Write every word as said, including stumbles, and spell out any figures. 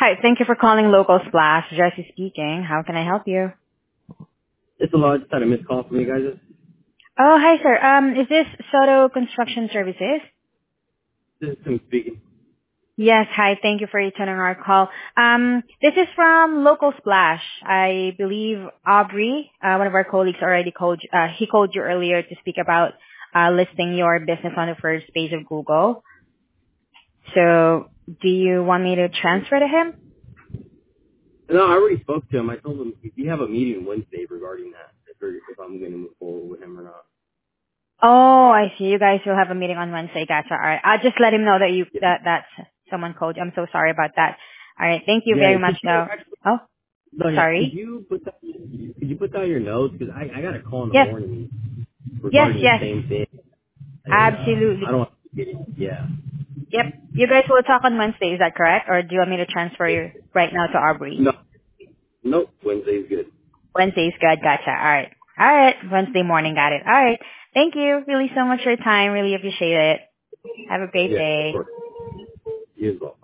Hi, thank you for calling Local Splash. Jesse speaking. How can I help you? It's a lot. Just had a missed call from you guys. Oh, hi, sir. Um, is this Soto Construction Services? This is Tim speaking. Yes, hi. Thank you for returning our call. Um, this is from Local Splash. I believe Aubrey, uh, one of our colleagues, already called. Uh, he called you earlier to speak about uh, listing your business on the first page of Google. So, do you want me to transfer to him? No, I already spoke to him. I told him we have a meeting Wednesday regarding that, if, we're- if I'm going to move forward with him or not. Oh, I see. You guys will have a meeting on Wednesday. Gotcha. All right. I'll just let him know that you Yeah, that that's someone called you. I'm so sorry about that. All right. Thank you yeah very much, could you though. actually, Oh, no, yeah, could sorry. you put that, could you put down your notes? Because I, I got a call in the Yes. morning Yes. regarding the Yes. same thing, and uh, I Absolutely. don't want to get it. Yeah. Yep. You guys will talk on Wednesday. Is that correct? Or do you want me to transfer you right now to Aubrey? No, nope, Wednesday's good. Wednesday is good. Gotcha. All right. All right. Wednesday morning. Got it. All right. Thank you really so much for your time. Really appreciate it. Have a great Yeah, of day. course. You as well.